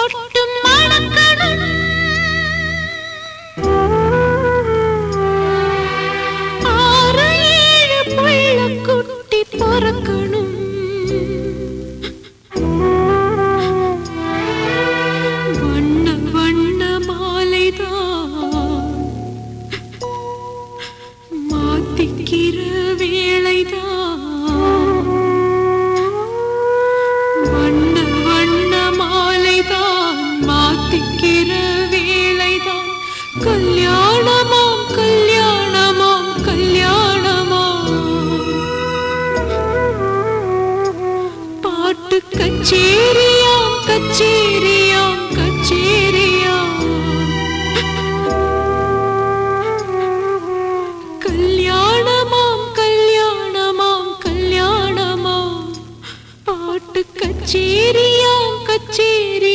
பொட்டு மணக்கணும் ஆறு ஏழு புள்ள குட்டி பொறக்கணும் வண்ண வண்ண மாலைதான் மாத்திக்கிற வேளைதான் வண்ண வண்ண மாலைதான் மாத்திக்கிற வேளைதான் கல்யாணமாம் கல்யாணமாம் கல்யாணமாம் பாட்டு கச்சேரியாம் கச்சேரியாம் கச்சேரியாம் கல்யாணமாம் கல்யாணமாம் கல்யாணமாம் பாட்டு கச்சேரியாம் கச்சேரி